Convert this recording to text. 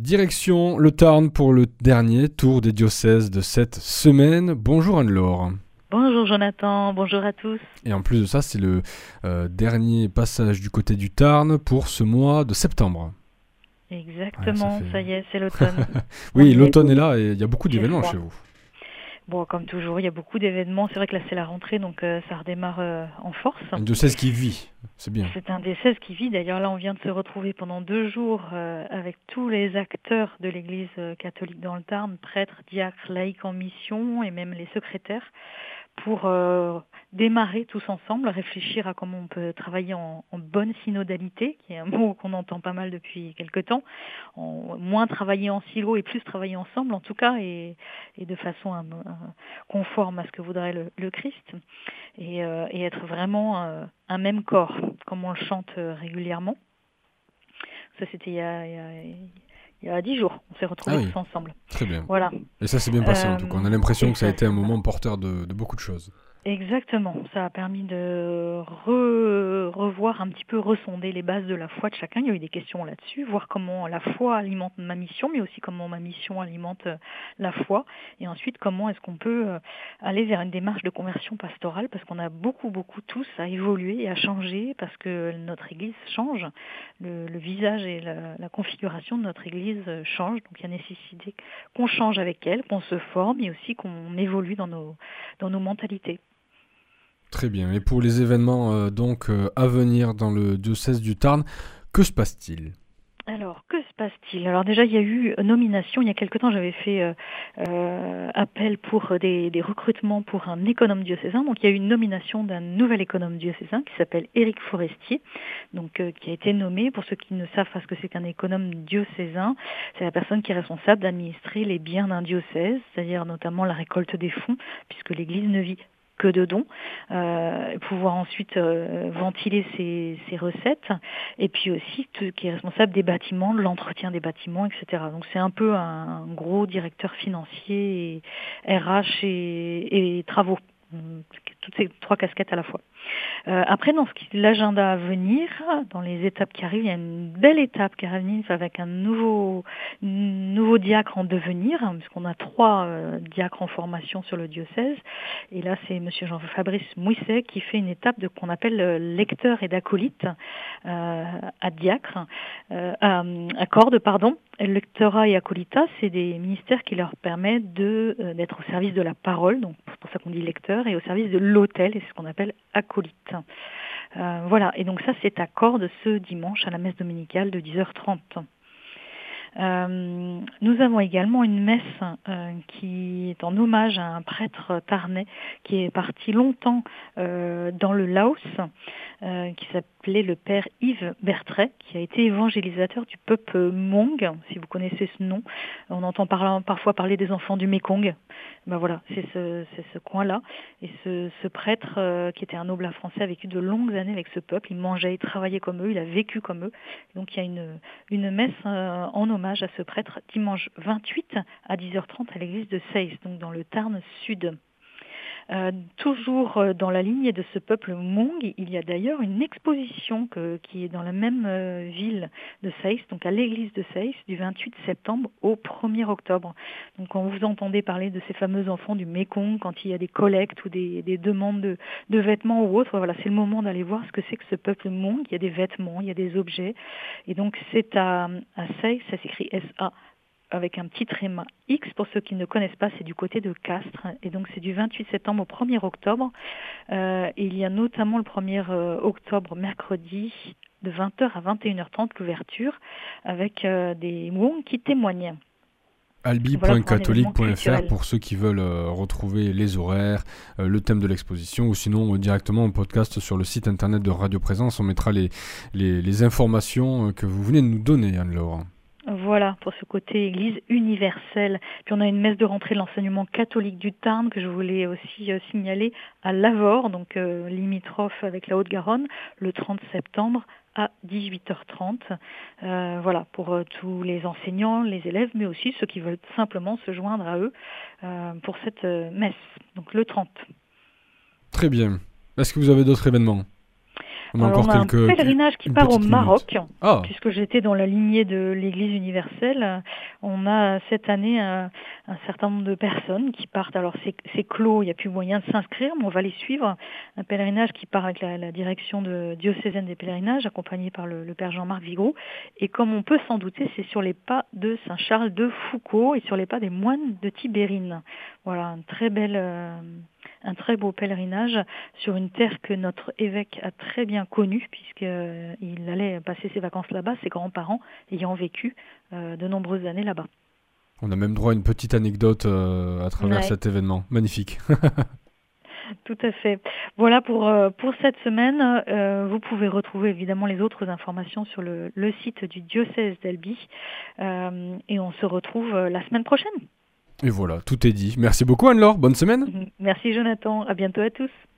Direction le Tarn pour le dernier tour des diocèses de cette semaine. Bonjour Anne-Laure. Bonjour Jonathan, bonjour à tous. Et en plus de ça, c'est le dernier passage du côté du Tarn pour ce mois de septembre. Exactement, Ouais, ça y est, c'est l'automne. Oui, l'automne est là et il y a beaucoup d'événements chez vous. Bon, comme toujours, il y a beaucoup d'événements. C'est vrai que là, c'est la rentrée, donc ça redémarre en force. Un diocèse qui vit, c'est bien. C'est un diocèse qui vit. D'ailleurs, là, on vient de se retrouver pendant 2 jours avec tous les acteurs de l'Église catholique dans le Tarn, prêtres, diacres, laïcs en mission et même les secrétaires, pour démarrer tous ensemble, réfléchir à comment on peut travailler en bonne synodalité, qui est un mot qu'on entend pas mal depuis quelque temps, moins travailler en silo et plus travailler ensemble en tout cas, et de façon conforme à ce que voudrait le Christ, et être vraiment un même corps, comme on le chante régulièrement. Ça, c'était il y a 10 jours, on s'est retrouvés tous ensemble. Très bien. Voilà. Et ça s'est bien passé en tout cas. On a l'impression que ça a été un moment porteur de beaucoup de choses. Exactement. Ça a permis de revoir un petit peu, ressonder les bases de la foi de chacun. Il y a eu des questions là-dessus, voir comment la foi alimente ma mission, mais aussi comment ma mission alimente la foi. Et ensuite, comment est-ce qu'on peut aller vers une démarche de conversion pastorale, parce qu'on a beaucoup tous à évoluer et à changer, parce que notre Église change. Le visage et la configuration de notre Église change. Donc il y a nécessité qu'on change avec elle, qu'on se forme, et aussi qu'on évolue dans nos mentalités. Très bien. Et pour les événements à venir dans le diocèse du Tarn, que se passe-t-il ? Alors, que se passe-t-il ? Alors déjà, il y a eu nomination. Il y a quelque temps, j'avais fait appel pour des recrutements pour un économe diocésain. Donc, il y a eu une nomination d'un nouvel économe diocésain qui s'appelle Éric Forestier, donc qui a été nommé. Pour ceux qui ne savent pas ce que c'est qu'un économe diocésain, c'est la personne qui est responsable d'administrer les biens d'un diocèse, c'est-à-dire notamment la récolte des fonds, puisque l'Église ne vit que de dons, pouvoir ensuite ventiler ses recettes, et puis aussi qui est responsable des bâtiments, de l'entretien des bâtiments, etc. Donc c'est un peu un gros directeur financier, et RH et travaux, toutes ces 3 casquettes à la fois. Après, dans l'agenda à venir, dans les étapes qui arrivent, il y a une belle étape qui arrive avec un nouveau diacre en devenir, puisqu'on a 3 diacres en formation sur le diocèse. Et là, c'est monsieur Jean-Fabrice Mouisset qui fait une étape qu'on appelle lecteur et d'acolyte à diacre, à corde, pardon. Lectorat et acolytat, c'est des ministères qui leur permettent d'être au service de la parole, donc c'est pour ça qu'on dit lecteur, et au service de l'autel, et c'est ce qu'on appelle acolyte. Voilà, et donc ça c'est à Cordes ce dimanche à la messe dominicale de 10h30. Nous avons également une messe qui est en hommage à un prêtre tarnais qui est parti longtemps dans le Laos, qui s'appelait le père Yves Bertret, qui a été évangélisateur du peuple Hmong, si vous connaissez ce nom. On entend parfois parler des enfants du Mékong. Ben voilà, c'est ce coin-là. Et ce prêtre, qui était un noble français, a vécu de longues années avec ce peuple. Il mangeait, il travaillait comme eux, il a vécu comme eux. Donc il y a une messe en hommage à ce prêtre dimanche 28 à 10h30 à l'église de Seyss, donc dans le Tarn Sud. Toujours dans la lignée de ce peuple Hmong, il y a d'ailleurs une exposition qui est dans la même ville de Seyss, donc à l'église de Seyss, du 28 septembre au 1er octobre. Donc quand vous entendez parler de ces fameux enfants du Mékong, quand il y a des collectes ou des demandes de vêtements ou autres, voilà, c'est le moment d'aller voir ce que c'est que ce peuple Hmong. Il y a des vêtements, il y a des objets, et donc c'est à Seyss, ça s'écrit S-A, avec un petit tréma X, pour ceux qui ne connaissent pas, c'est du côté de Castres, et donc c'est du 28 septembre au 1er octobre. Il y a notamment le 1er octobre, mercredi, de 20h à 21h30, l'ouverture, avec des Hmong qui témoignent. albi.catholique.fr pour ceux qui veulent retrouver les horaires, le thème de l'exposition, ou sinon directement en podcast sur le site internet de Radio Présence. On mettra les informations que vous venez de nous donner, Anne-Laure. Voilà, pour ce côté Église universelle. Puis on a une messe de rentrée de l'enseignement catholique du Tarn que je voulais aussi signaler à Lavore, donc limitrophe avec la Haute-Garonne, le 30 septembre à 18h30. Voilà, pour tous les enseignants, les élèves, mais aussi ceux qui veulent simplement se joindre à eux pour cette messe, donc le 30. Très bien. Est-ce que vous avez d'autres événements ? On a Alors, encore on a un quelques pèlerinage qui une part au petite Maroc, minute. Ah, puisque j'étais dans la lignée de l'Église universelle. On a cette année un certain nombre de personnes qui partent. Alors c'est clos, il n'y a plus moyen de s'inscrire, mais on va les suivre. Un pèlerinage qui part avec la direction de diocésaine des pèlerinages, accompagné par le père Jean-Marc Vigroux. Et comme on peut s'en douter, c'est sur les pas de Saint Charles de Foucault et sur les pas des moines de Tibérine. Voilà, un très beau pèlerinage sur une terre que notre évêque a très bien connue, puisqu'il allait passer ses vacances là-bas, ses grands-parents ayant vécu de nombreuses années là-bas. on a même droit à une petite anecdote à travers Ouais, cet événement. Magnifique. tout à fait. Voilà pour cette semaine. Vous pouvez retrouver évidemment les autres informations sur le site du diocèse d'Albi. Et on se retrouve la semaine prochaine. Et voilà, tout est dit. Merci beaucoup Anne-Laure, bonne semaine. Merci Jonathan, à bientôt à tous.